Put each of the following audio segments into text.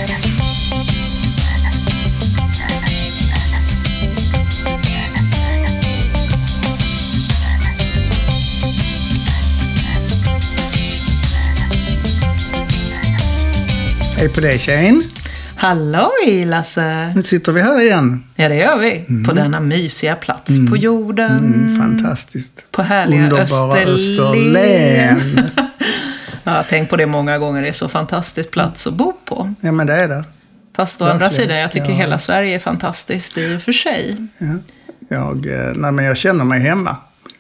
Hej på dig, Shane. Halloj, Lasse. Nu sitter vi här igen. Ja, det gör vi. På denna mysiga plats på jorden. Fantastiskt. På härliga underbara Österlen. Ja, tänk på det många gånger. Det är så fantastisk plats att bo på. Ja, men det är det. Fast å andra sidan, jag tycker hela Sverige är fantastiskt i och för sig. Ja. Jag känner mig hemma.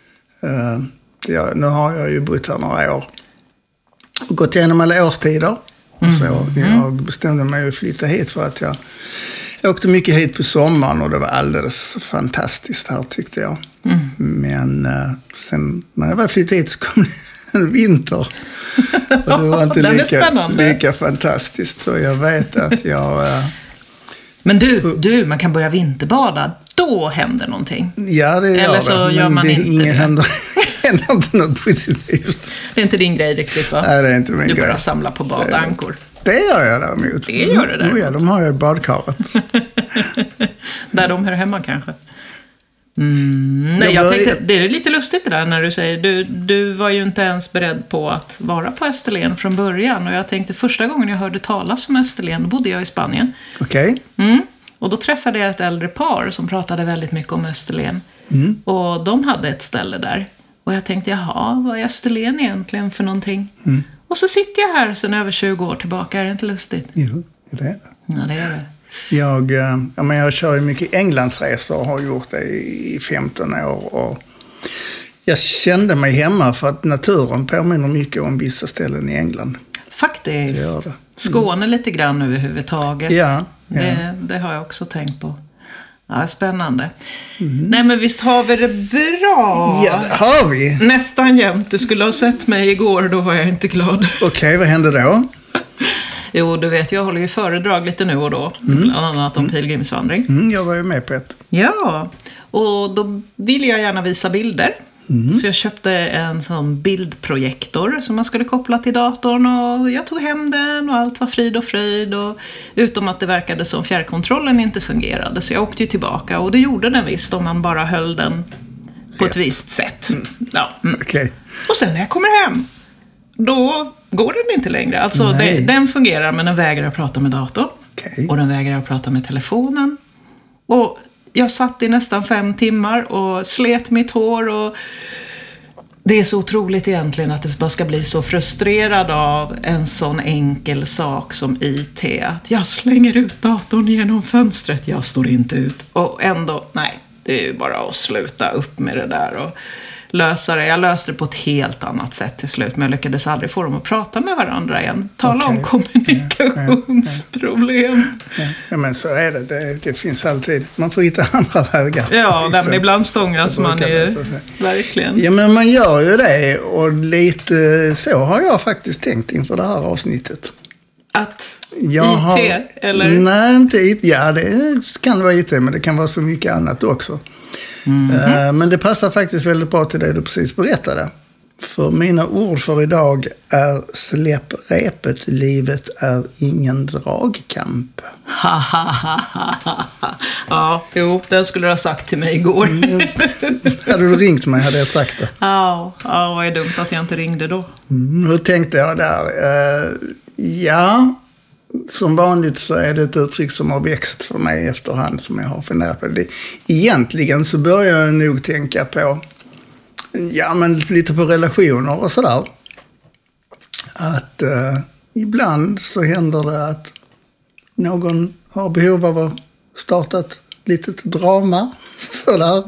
Nu har jag ju bott här några år. Gått igenom alla årstider. Jag bestämde mig att flytta hit för att jag åkte mycket hit på sommaren och det var alldeles fantastiskt här, tyckte jag. Men sen när jag var flyttade hit så kom det en vinter. Och det var inte lika fantastiskt. Och jag vet att jag... Men du, man kan börja vinterbada. Då händer någonting. Ja, det gör eller det. Så gör man inte det. Händer inte något positivt. Det är inte din grej riktigt, va? Nej, det är inte min grej. Du bara samlar på badankor. Det gör jag däremot. Det gör du däremot. Ja, de har jag i badkaret. Där de hör hemma kanske. Nej, jag tänkte, det är lite lustigt det där när du säger du var ju inte ens beredd på att vara på Österlen från början. Och jag tänkte första gången jag hörde talas om Österlen, då bodde jag i Spanien. Okej. Och då träffade jag ett äldre par som pratade väldigt mycket om Österlen. Och de hade ett ställe där. Och jag tänkte, jaha, vad är Österlen egentligen för någonting? Och så sitter jag här sedan över 20 år tillbaka. Är det inte lustigt? Jo, det är det. Ja, det är det. Jag kör ju mycket Englandsresor och har gjort det i 15 år. Och jag kände mig hemma för att naturen påminner mycket om vissa ställen i England. Faktiskt. Det gör det. Skåne lite grann överhuvudtaget. Ja. Det har jag också tänkt på. Ja, spännande. Nej, men visst har vi det bra? Ja, det har vi. Nästan jämt. Du skulle ha sett mig igår, då var jag inte glad. Okej, vad hände då? Jo, du vet, jag håller ju föredrag lite nu och då. Bland annat om pilgrimsvandring. Jag var ju med på ett. Ja, och då vill jag gärna visa bilder. Så jag köpte en sån bildprojektor som man skulle koppla till datorn. Och jag tog hem den och allt var frid och fröjd. Utom att det verkade som fjärrkontrollen inte fungerade. Så jag åkte ju tillbaka och det gjorde den visst om man bara höll den på ett visst sätt. Okay. Och sen när jag kommer hem, då går den inte längre. Alltså den fungerar, men den vägrar att prata med datorn. Okay. Och den vägrar att prata med telefonen. Och jag satt i nästan 5 timmar och slet mitt hår. Och det är så otroligt egentligen att det bara ska bli så frustrerad av en sån enkel sak som IT. Att jag slänger ut datorn genom fönstret, jag står inte ut. Och ändå, nej, det är ju bara att sluta upp med det där och lösa det. Jag löste det på ett helt annat sätt till slut, men jag lyckades aldrig få dem att prata med varandra igen. Tala om kommunikationsproblem. Ja, men så är det. Det finns alltid. Man får hitta andra vägar. Ja, men ibland stångas man ju. Verkligen. Ja, men man gör ju det. Och lite så har jag faktiskt tänkt inför det här avsnittet. Att IT, eller? Nej, inte IT. Ja, det kan vara IT, men det kan vara så mycket annat också. Men det passar faktiskt väldigt bra till det du precis berättade. För mina ord för idag är: släpp repet, livet är ingen dragkamp. Ja, jo, den skulle du ha sagt till mig igår. Hade du ringt mig hade jag sagt det. Ja, vad är dumt att jag inte ringde då. Hur tänkte jag där? Som vanligt så är det ett uttryck som har växt för mig efterhand som jag har funderat på det. Egentligen så börjar jag nog tänka på, men lite på relationer och sådär. Att ibland så händer det att någon har behov av att starta ett litet drama. Sådär.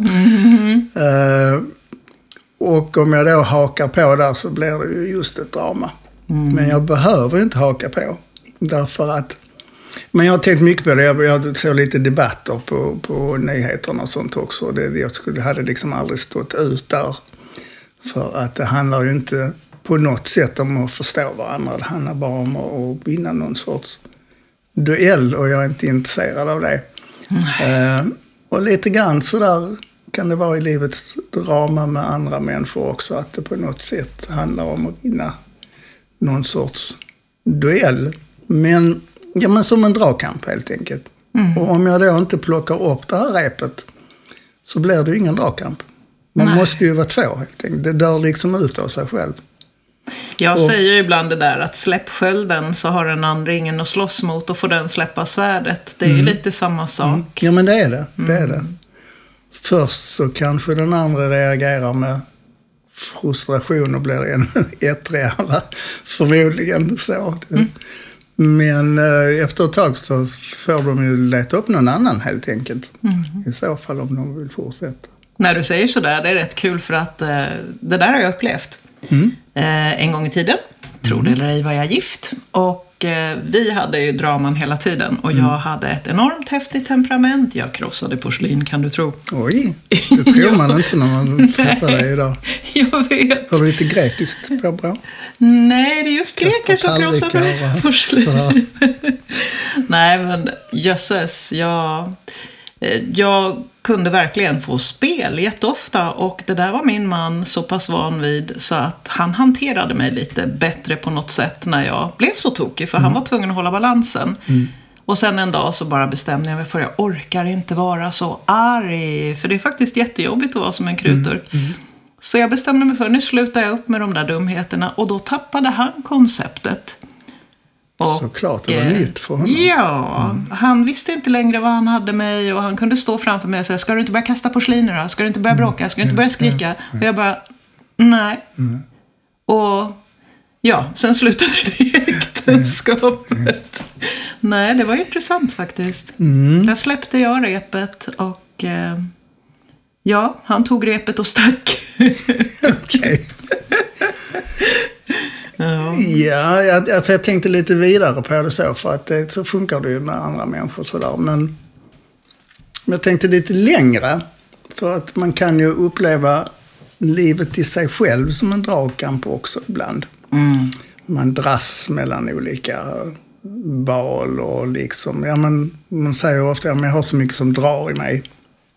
Och om jag då hakar på där så blir det ju just ett drama. Men jag behöver inte haka på. Därför att, men jag har tänkt mycket på det. Jag såg lite debatter på nyheterna och sånt också. Jag hade liksom aldrig stått ut där. För att det handlar ju inte på något sätt om att förstå varandra. Det handlar bara om att vinna någon sorts duell och jag är inte intresserad av det. Och lite grann så där kan det vara i livets drama med andra människor också. Att det på något sätt handlar om att vinna någon sorts duell. Men Ja, men som en dragkamp helt enkelt. Och om jag då inte plockar upp det här repet så blir det ju ingen dragkamp. Man måste ju vara två helt enkelt. Det dör liksom ut av sig själv. Jag säger ju ibland det där att släpp skölden så har den andra ingen att slåss mot och får den släppa svärdet. Det är ju lite samma sak. Ja, men det är det. Det är det. Först så kanske den andra reagerar med frustration och blir ännu ettrigare. Förmodligen så. Men efter ett tag så får de ju leta upp någon annan helt enkelt. I så fall om de vill fortsätta. När du säger sådär, det är rätt kul för att det där har jag upplevt. En gång i tiden, tror det eller ej, var jag gift. Och vi hade ju draman hela tiden. Och jag hade ett enormt häftigt temperament. Jag krossade porslin, kan du tro. Oj, det tror man inte när man träffar dig idag. Jag vet. Har du lite grekiskt på bra? Nej, det är just greker som krossar porslin. Nej, men jösses, jag kunde verkligen få spel jätteofta och det där var min man så pass van vid så att han hanterade mig lite bättre på något sätt när jag blev så tokig för han var tvungen att hålla balansen. Och sen en dag så bara bestämde jag mig för att jag orkar inte vara så arg för det är faktiskt jättejobbigt att vara som en krutor. Så jag bestämde mig för nu slutar jag upp med de där dumheterna och då tappade han konceptet. Och, såklart, det var nytt för honom. Ja, han visste inte längre vad han hade mig och han kunde stå framför mig och säga ska du inte börja kasta porsliner då? Ska du inte börja bråka? Ska du inte börja skrika? Och jag bara, nej. Och ja, sen slutade det i äktenskapet. Nej, det var intressant faktiskt. Där släppte jag repet och ja, han tog repet och stack. Okej. Ja, jag tänkte lite vidare på det så för att så funkar det ju med andra människor sådär. Men jag tänkte lite längre för att man kan ju uppleva livet i sig själv som en dragkamp också ibland. Man dras mellan olika val och liksom, ja men man säger ju ofta att jag har så mycket som drar i mig.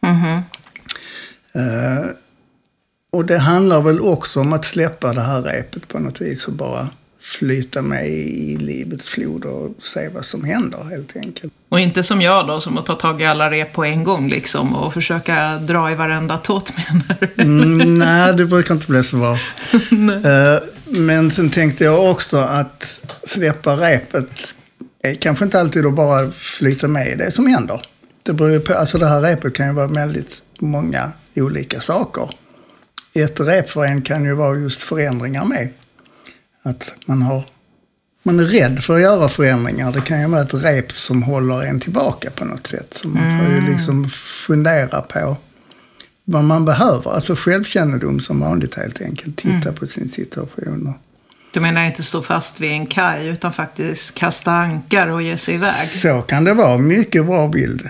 Och det handlar väl också om att släppa det här repet på något vis och bara flyta med i livets flod och se vad som händer helt enkelt. Och inte som jag då som att ta tag i alla rep på en gång liksom och försöka dra i varenda tåt menar du? Nej, det brukar inte bli så bra. Men sen tänkte jag också att släppa repet är kanske inte alltid att bara flyta med i det som händer. Det beror ju på, alltså det här repet kan ju vara väldigt många olika saker. Ett rep för en kan ju vara just förändringar med. Att man är rädd för att göra förändringar. Det kan ju vara ett rep som håller en tillbaka på något sätt. Så man får ju liksom fundera på vad man behöver. Alltså självkännedom som vanligt helt enkelt. Titta på sin situation. Du menar inte stå fast vid en kaj utan faktiskt kasta ankar och ge sig iväg? Så kan det vara. Mycket bra bild.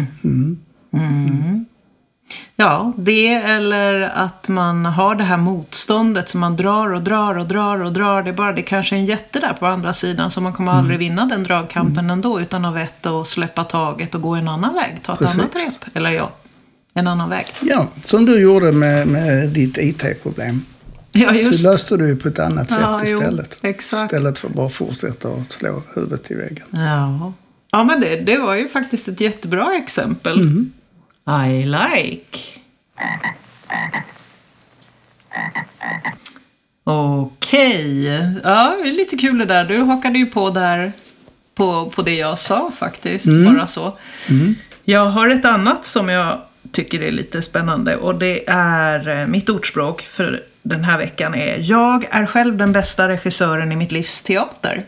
Ja, det eller att man har det här motståndet som man drar och drar och drar och drar. Det är bara det kanske är en jätte där på andra sidan så man kommer aldrig vinna den dragkampen ändå utan att veta och släppa taget och gå en annan väg. Ta ett annat rep. Eller ja, en annan väg. Ja, som du gjorde med ditt IT-problem. Ja, just. Så löste du på ett annat sätt istället. Jo, exakt. Istället för att bara fortsätta att slå huvudet i väggen. Ja men det var ju faktiskt ett jättebra exempel. I like. Okej. Ja, det är lite kul det där. Du hakade ju på där på det jag sa faktiskt. Bara så. Jag har ett annat som jag tycker är lite spännande. Och det är mitt ordspråk för den här veckan är: jag är själv den bästa regissören i mitt livs teater.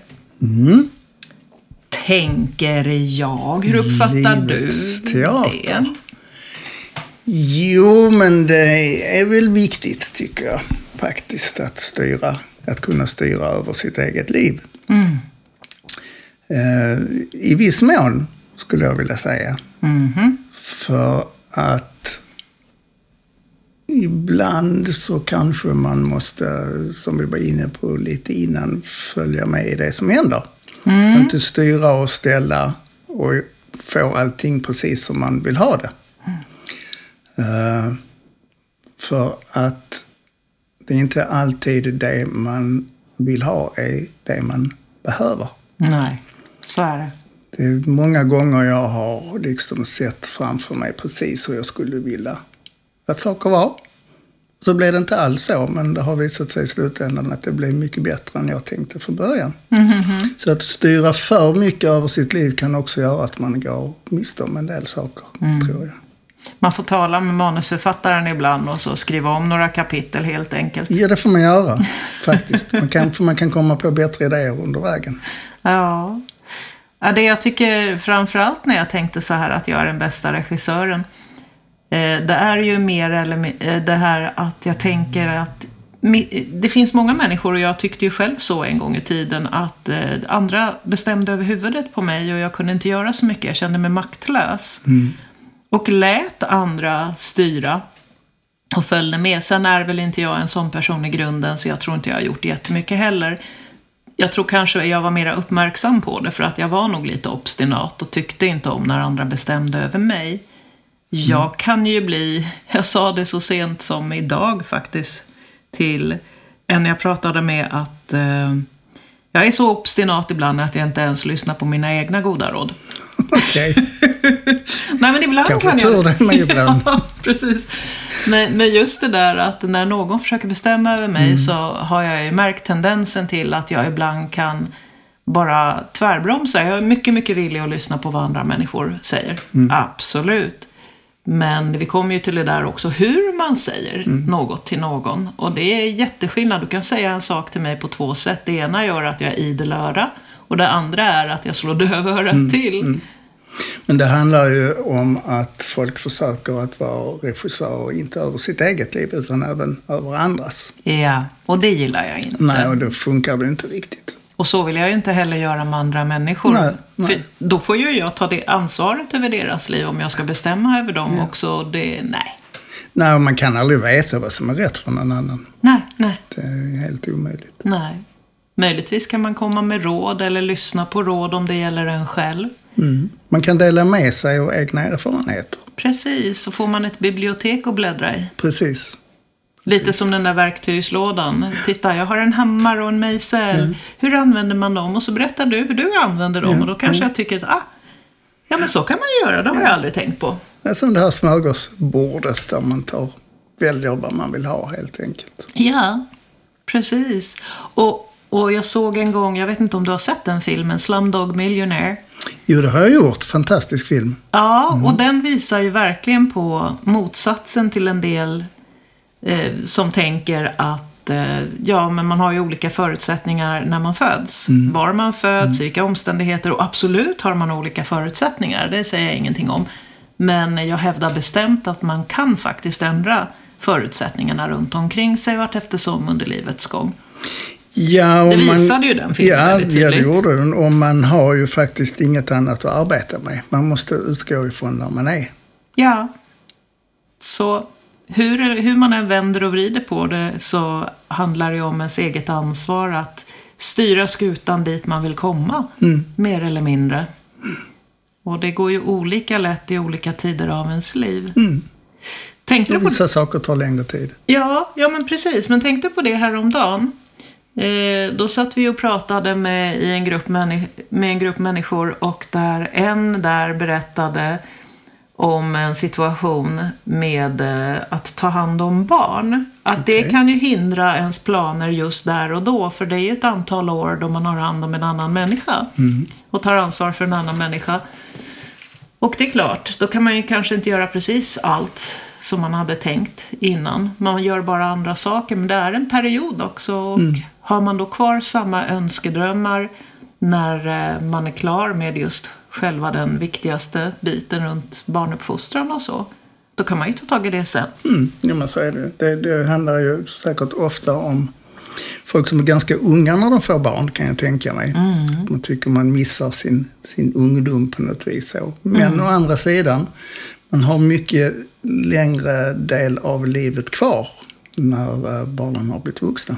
Tänker jag. Hur uppfattar du teater? Det? Jo, men det är väl viktigt tycker jag faktiskt att kunna styra över sitt eget liv. I viss mån skulle jag vilja säga. För att ibland så kanske man måste, som vi var inne på lite innan, följa med i det som händer. Inte styra och ställa och få allting precis som man vill ha det. För att det är inte alltid det man vill ha är det man behöver. Nej. Så är det. Det är många gånger jag har liksom sett framför mig precis hur jag skulle vilja att saker var. Så blev det inte alls så, men det har visat sig i slutändan att det blev mycket bättre än jag tänkte från början. Så att styra för mycket över sitt liv kan också göra att man går miste om en del saker, tror jag. Man får tala med manusförfattaren ibland och så skriva om några kapitel helt enkelt. Ja, det får man göra faktiskt. Man kan komma på bättre idéer under vägen. Ja. Ja, det jag tycker framförallt när jag tänkte så här att jag är den bästa regissören, det är ju mer eller det här att jag tänker att det finns många människor, och jag tyckte ju själv så en gång i tiden, att andra bestämde över huvudet på mig och jag kunde inte göra så mycket. Jag kände mig maktlös. Och lät andra styra och följde med. Sen är väl inte jag en sån person i grunden, så jag tror inte jag har gjort jättemycket heller. Jag tror kanske jag var mer uppmärksam på det för att jag var nog lite obstinat och tyckte inte om när andra bestämde över mig. Jag kan ju bli, jag sa det så sent som idag faktiskt till en jag pratade med, att jag är så obstinat ibland att jag inte ens lyssnar på mina egna goda råd. Okej. Nej, men ibland Kanske kan tur det med ibland. Ja, precis. Men just det där att när någon försöker bestämma över mig så har jag ju märkt tendensen till att jag ibland kan bara tvärbromsa. Jag är mycket, mycket villig att lyssna på vad andra människor säger. Absolut. Men vi kommer ju till det där också hur man säger något till någon. Och det är jätteskillnad. Du kan säga en sak till mig på 2 sätt. Det ena gör att jag är idel öra. Och det andra är att jag slår dövörat till. Men det handlar ju om att folk försöker att vara regissör, inte över sitt eget liv utan även över andras. Ja, och det gillar jag inte. Nej, och det funkar väl inte riktigt. Och så vill jag ju inte heller göra med andra människor. Nej. För då får ju jag ta det ansvaret över deras liv om jag ska bestämma över dem också. Nej, man kan aldrig veta vad som är rätt för någon annan. Nej. Det är helt omöjligt. Nej. Möjligtvis kan man komma med råd eller lyssna på råd om det gäller en själv. Man kan dela med sig av egna erfarenheter. Precis, så får man ett bibliotek att bläddra i. Precis. Lite som den där verktygslådan. Titta, jag har en hammare och en mejsel. Hur använder man dem? Och så berättar du hur du använder dem. Och då kanske jag tycker att ja, men så kan man göra. Det har jag aldrig tänkt på. Det är som det här smörgåsbordet där man väljer vad man vill ha helt enkelt. Ja, precis. Och jag såg en gång, jag vet inte om du har sett den filmen, Slumdog Millionaire. Jo, det har jag gjort. Fantastisk film. Ja, och den visar ju verkligen på motsatsen till en del som tänker att men man har ju olika förutsättningar när man föds. Var man föds, vilka omständigheter, och absolut har man olika förutsättningar, det säger jag ingenting om. Men jag hävdar bestämt att man kan faktiskt ändra förutsättningarna runt omkring sig vart eftersom under livets gång. Ja, det visade ju den filmen väldigt tydligt. Ja, det gjorde den. Och man har ju faktiskt inget annat att arbeta med. Man måste utgå ifrån där man är. Ja, så hur man än vänder och vrider på det så handlar det om ens eget ansvar att styra skutan dit man vill komma, mer eller mindre. Och det går ju olika lätt i olika tider av ens liv. Tänkte du på vissa saker tar längre tid. Ja, men precis. Men tänkte på det här om dagen. Då satt vi och pratade med en grupp människor och en där berättade om en situation med att ta hand om barn. Att det kan ju hindra ens planer just där och då. För det är ju ett antal år då man har hand om en annan människa. Och tar ansvar för en annan människa. Och det är klart, då kan man ju kanske inte göra precis allt som man hade tänkt innan. Man gör bara andra saker, men det är en period också. Och har man då kvar samma önskedrömmar när man är klar med just själva den viktigaste biten runt barnuppfostran och så, då kan man ju ta tag i det sen. Ja, men så är det. Det handlar ju säkert ofta om folk som är ganska unga när de får barn, kan jag tänka mig. Man tycker man missar sin ungdom på något vis. Så. Men å andra sidan, man har mycket längre del av livet kvar när barnen har blivit vuxna.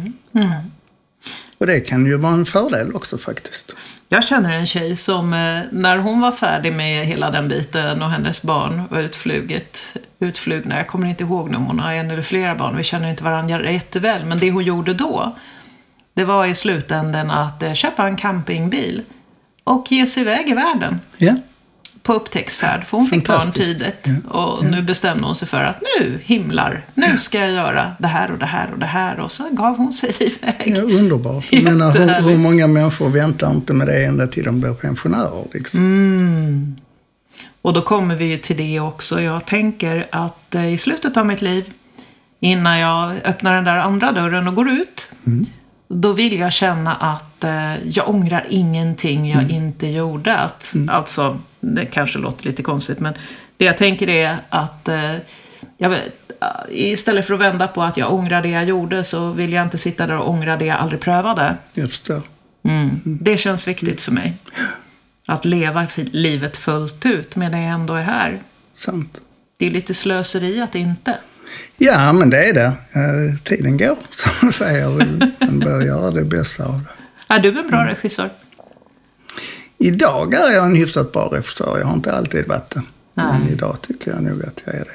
Och det kan ju vara en fördel också faktiskt. Jag känner en tjej som när hon var färdig med hela den biten och hennes barn var utflugna. Jag kommer inte ihåg nu om hon har en eller flera barn. Vi känner inte varandra jätteväl. Men det hon gjorde då, det var i slutändan att köpa en campingbil. och ge sig iväg i världen. Ja. På upptäcktsfärd. För hon fick barn tidigt. Ja. Och nu bestämde hon sig för att nu ska jag göra det här och det här och det här. Och så gav hon sig iväg. Ja, underbart. Jag menar, hur många människor väntar inte med det ända till de blir pensionärer liksom. Och då kommer vi ju till det också. Jag tänker att i slutet av mitt liv, innan jag öppnar den där andra dörren och går ut, då vill jag känna att jag ångrar ingenting jag inte gjorde. Alltså, det kanske låter lite konstigt, men det jag tänker är att istället för att vända på att jag ångrar det jag gjorde, så vill jag inte sitta där och ångra det jag aldrig prövade. Just det. Det känns viktigt för mig. Att leva livet fullt ut med det jag ändå är här. Sant. Det är lite slöseri att inte. Ja, men det är det. Tiden går, som man säger. Man bör göra det bästa av det. Är du en bra regissör? Idag är jag en hyfsat bra regissör. Jag har inte alltid varit det. Men idag tycker jag nog att jag är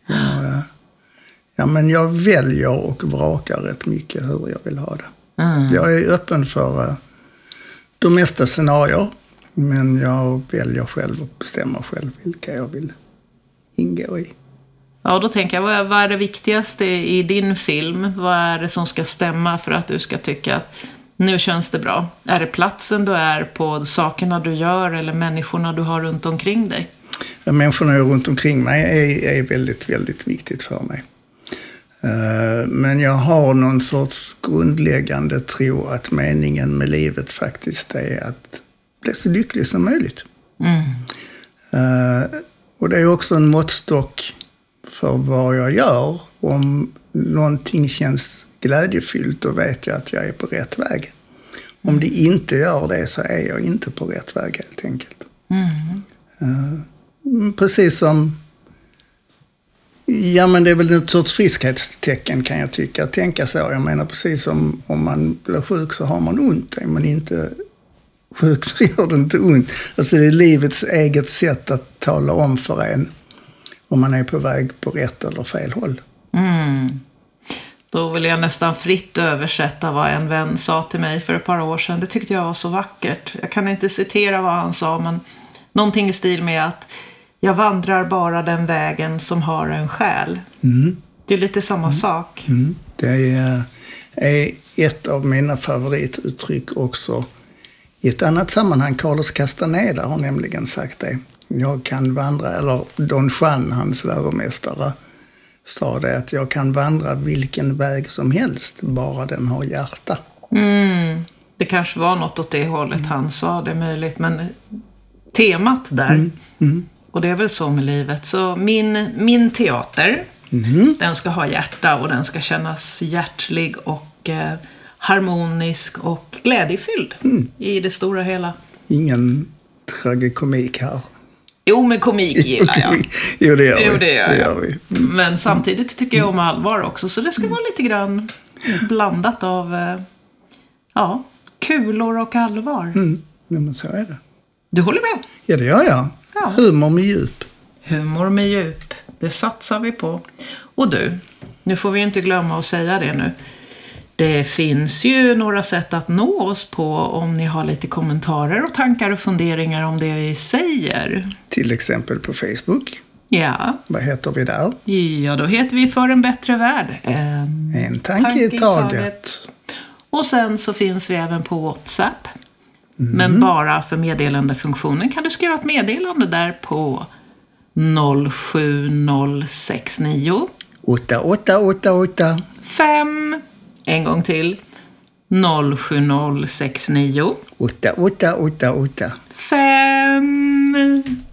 det. Men jag väljer och vrakar rätt mycket hur jag vill ha det. Jag är öppen för de mesta scenarier. Men jag väljer själv och bestämmer själv vilka jag vill ingå i. Ja, då tänker jag, vad är det viktigaste i din film? Vad är det som ska stämma för att du ska tycka att nu känns det bra? Är det platsen du är på, sakerna du gör eller människorna du har runt omkring dig? Ja, människorna runt omkring mig är väldigt, väldigt viktigt för mig. Men jag har någon sorts grundläggande tro att meningen med livet faktiskt är att bli så lycklig som möjligt. Och det är också en måttstock för vad jag gör. Om någonting känns glädjefyllt, då vet jag att jag är på rätt väg. Om det inte gör det, så är jag inte på rätt väg helt enkelt. Precis som, men det är väl ett sorts friskhetstecken kan jag tycka. Tänka så, jag menar precis som om man blir sjuk så har man ont. Är man inte sjuk så gör det inte ont. Alltså det är livets eget sätt att tala om för en om man är på väg på rätt eller fel håll. Då vill jag nästan fritt översätta vad en vän sa till mig för ett par år sedan. Det tyckte jag var så vackert. Jag kan inte citera vad han sa, men någonting i stil med att jag vandrar bara den vägen som har en själ. Det är lite samma sak. Det är ett av mina favorituttryck också. I ett annat sammanhang, Carlos Castaneda har nämligen sagt det. Jag kan vandra, eller Don Juan, hans läromästare, sa det att jag kan vandra vilken väg som helst, bara den har hjärta. Det kanske var något åt det hållet han sa, det är möjligt, men temat där, och det är väl så med livet. Så min teater, den ska ha hjärta och den ska kännas hjärtlig och harmonisk och glädjefylld i det stora hela. Ingen tragikomik här. Jo, men komik gillar jag. Jo, det gör vi. Men samtidigt tycker jag om allvar också. Så det ska vara lite grann blandat av kulor och allvar. Men så är det. Du håller med? Ja, det gör jag. Ja. Humor med djup. Humor med djup. Det satsar vi på. Och du, nu får vi inte glömma att säga det nu. Det finns ju några sätt att nå oss på om ni har lite kommentarer och tankar och funderingar om det vi säger. Till exempel på Facebook. Ja. Vad heter vi där? Ja, då heter vi För en bättre värld. En tanke i taget. Och sen så finns vi även på WhatsApp. Men bara för meddelandefunktionen kan du skriva ett meddelande där på 07069 8888 5. En gång till. 07069 8888 5.